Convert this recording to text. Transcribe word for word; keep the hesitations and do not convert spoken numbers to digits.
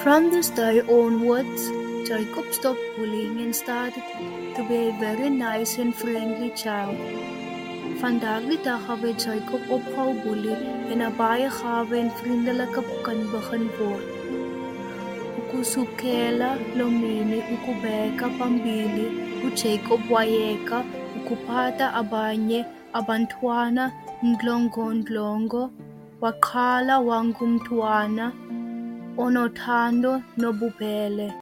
From this day onwards, Jacob stopped bullying and started to be a very nice and friendly child. Vandaag die dag het Jacob opgehou boelie en 'n baie gawe en vriendelike kind begin word. Ukusukela lomini ukubeka phambili uJacob wayeka ukuphatha abanye abantwana ndlongondlongo, waqala wangumntwana onothando nobubele.